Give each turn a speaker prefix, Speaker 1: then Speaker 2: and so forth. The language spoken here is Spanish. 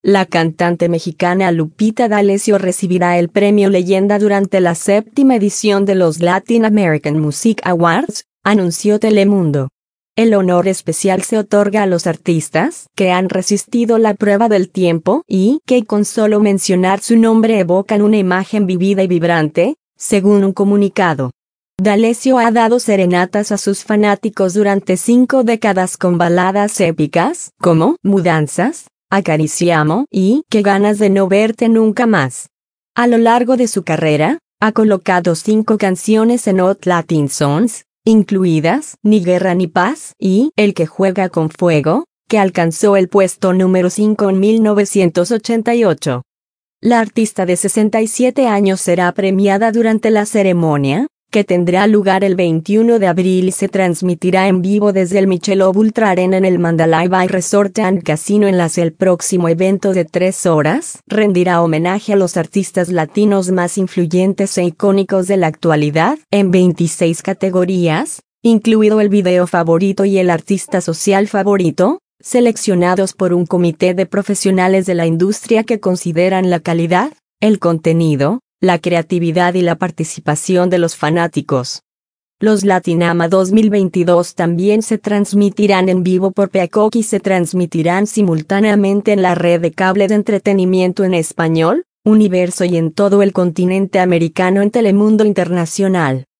Speaker 1: La cantante mexicana Lupita D'Alessio recibirá el premio Leyenda durante la 7ª edición de los Latin American Music Awards, anunció Telemundo. El honor especial se otorga a los artistas que han resistido la prueba del tiempo y que con solo mencionar su nombre evocan una imagen vivida y vibrante, según un comunicado. D'Alessio ha dado serenatas a sus fanáticos durante 5 décadas con baladas épicas como Mudanzas, Acariciamo y Qué ganas de no verte nunca más. A lo largo de su carrera, ha colocado 5 canciones en Hot Latin Songs, incluidas Ni Guerra ni Paz y El que juega con fuego, que alcanzó el puesto número 5 en 1988. La artista de 67 años será premiada durante la ceremonia, que tendrá lugar el 21 de abril y se transmitirá en vivo desde el Michelob Ultra Arena en el Mandalay Bay Resort and Casino. El próximo evento de 3 horas rendirá homenaje a los artistas latinos más influyentes e icónicos de la actualidad, en 26 categorías, incluido el video favorito y el artista social favorito, seleccionados por un comité de profesionales de la industria que consideran la calidad, el contenido, la creatividad y la participación de los fanáticos. Los Latinama 2022 también se transmitirán en vivo por Peacock y se transmitirán simultáneamente en la red de cable de entretenimiento en español, Universo y en todo el continente americano en Telemundo Internacional.